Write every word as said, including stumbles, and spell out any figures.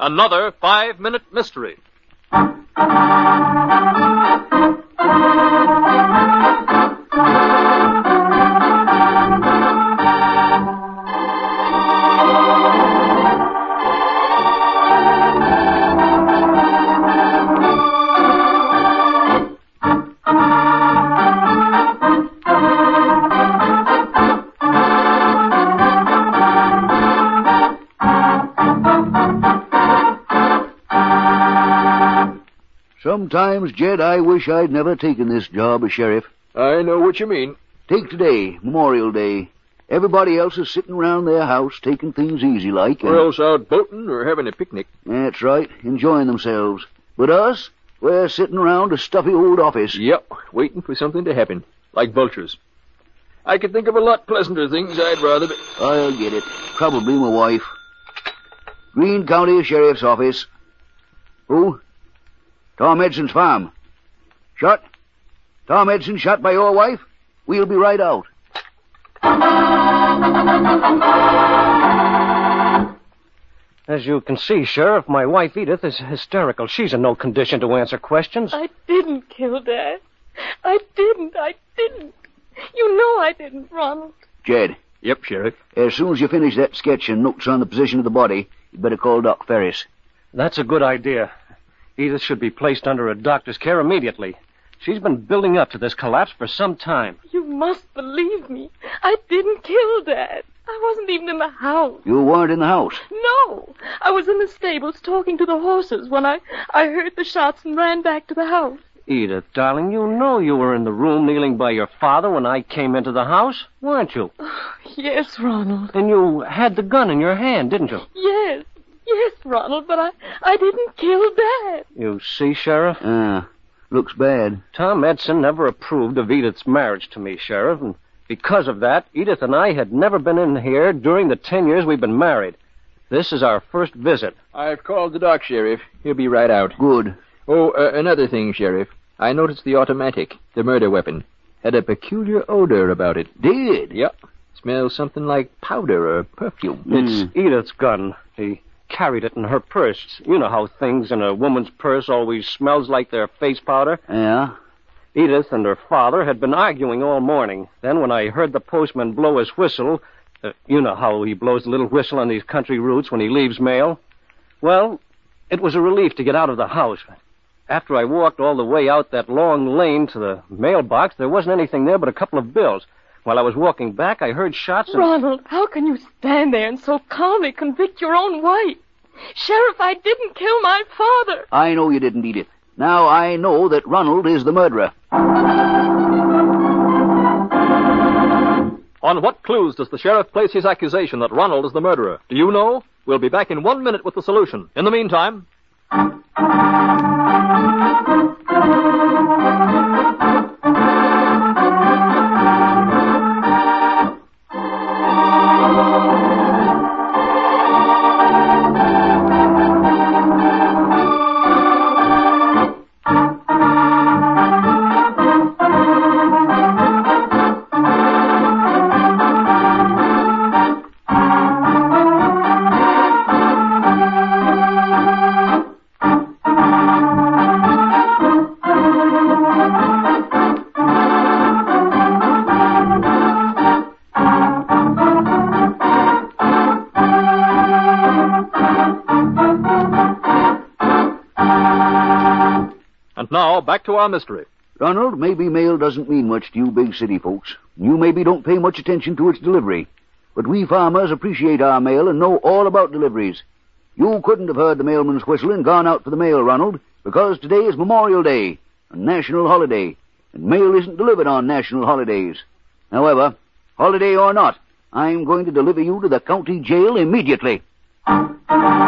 another five-minute mystery. Sometimes, Jed, I wish I'd never taken this job as sheriff. I know what you mean. Take today, Memorial Day. Everybody else is sitting around their house, taking things easy like. Or else out boating or having a picnic. That's right, enjoying themselves. But us, we're sitting around a stuffy old office. Yep, waiting for something to happen, like vultures. I could think of a lot pleasanter things I'd rather be... I'll get it. Probably my wife. Greene County Sheriff's Office. Who? Tom Edson's farm. Shot? Tom Edson shot by your wife? We'll be right out. As you can see, Sheriff, my wife Edith is hysterical. She's in no condition to answer questions. I didn't kill Dad. I didn't. I didn't. You know I didn't, Ronald. Jed. Yep, Sheriff. As soon as you finish that sketch and notes on the position of the body, you'd better call Doc Ferris. That's a good idea. Edith should be placed under a doctor's care immediately. She's been building up to this collapse for some time. You must believe me. I didn't kill Dad. I wasn't even in the house. You weren't in the house? No. I was in the stables talking to the horses when I, I heard the shots and ran back to the house. Edith, darling, you know you were in the room kneeling by your father when I came into the house, weren't you? Oh, yes, Ronald. And you had the gun in your hand, didn't you? Yes. Yes, Ronald, but I, I didn't kill Dad. You see, Sheriff? Ah, looks bad. Tom Edson never approved of Edith's marriage to me, Sheriff, and because of that, Edith and I had never been in here during the ten years we've been married. This is our first visit. I've called the doc, Sheriff. He'll be right out. Good. Oh, uh, another thing, Sheriff. I noticed the automatic, the murder weapon, had a peculiar odor about it. Did? Yep. Smells something like powder or perfume. It's Edith's gun. He carried it in her purse. You know how things in a woman's purse always smells like their face powder? Yeah? Edith and her father had been arguing all morning. Then when I heard the postman blow his whistle, uh, you know how he blows the little whistle on these country routes when he leaves mail? Well, it was a relief to get out of the house. After I walked all the way out that long lane to the mailbox, there wasn't anything there but a couple of bills. While I was walking back, I heard shots and... Ronald, how can you stand there and so calmly convict your own wife? Sheriff, I didn't kill my father. I know you didn't, Edith. Now I know that Ronald is the murderer. On what clues does the sheriff place his accusation that Ronald is the murderer? Do you know? We'll be back in one minute with the solution. In the meantime... Now, back to our mystery. Ronald, maybe mail doesn't mean much to you big city folks. You maybe don't pay much attention to its delivery. But we farmers appreciate our mail and know all about deliveries. You couldn't have heard the mailman's whistle and gone out for the mail, Ronald, because today is Memorial Day, a national holiday, and mail isn't delivered on national holidays. However, holiday or not, I'm going to deliver you to the county jail immediately.